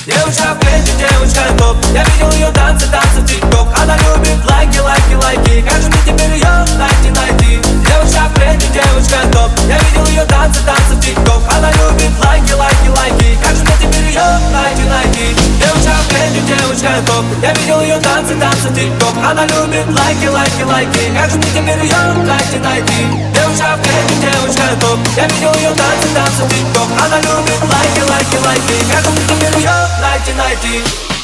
Девушка в тренде, девушка топ. Я видел ее танцы в тик-ток. Она любит лайки, лайки, лайки. Как же мне теперь ее найти? Девушка в тренде, девушка топ. Я видел ее танцы в тик-ток. Она любит лайки, лайки, лайки. Как же мне теперь ее найти? Девушка в тренде, девушка топ. Я видел ее танцы в тик-ток. Она любит лайки, лайки, лайки. Как же мне теперь ее найти? Девушка в тренде, девушка топ. Я видел ее танцы в тик-ток. Она любит лайки, лайки, лайки. Как же мне теперь ее найти?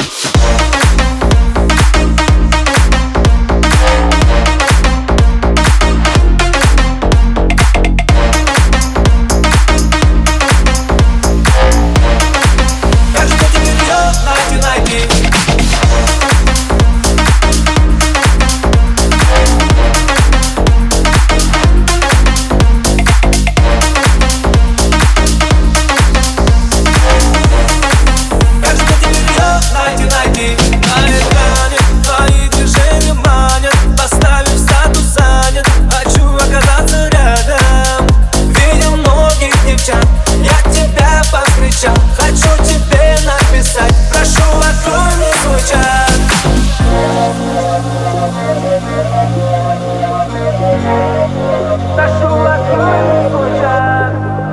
Хочу тебе написать, прошу, открой мне свой чат. Прошу, открой мне свой чат.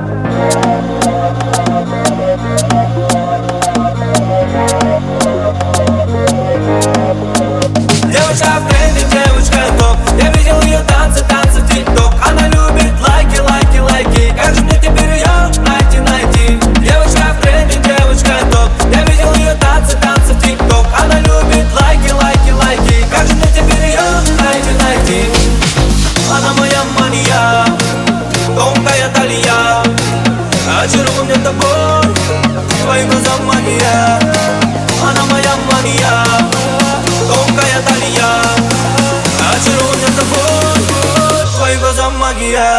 Девушка в тренде, девушка топ. Я видел ее танцы в тик-ток. Она любит лайки, лайки, лайки. Как же мне теперь ее найти? Девушка в тренде, девушка топ. Я видел ее танцы в тик-ток. Она любит лайки, лайки, лайки. Как же мне теперь ее найти? Она моя мания, тонкая талия. Очарован тобой, твои глаза мания. Она моя мания, тонкая талия. Очарован тобой, твои глаза магия.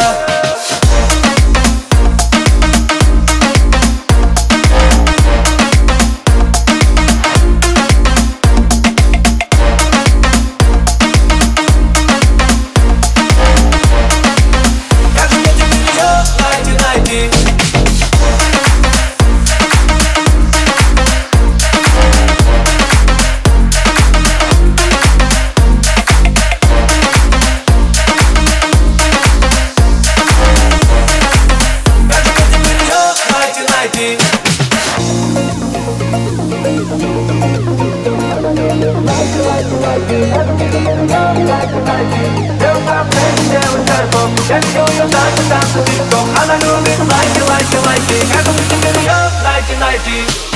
Я видел ее танцы в тик-ток. Она любит лайки, лайки, лайки. Как же мне теперь ее найти?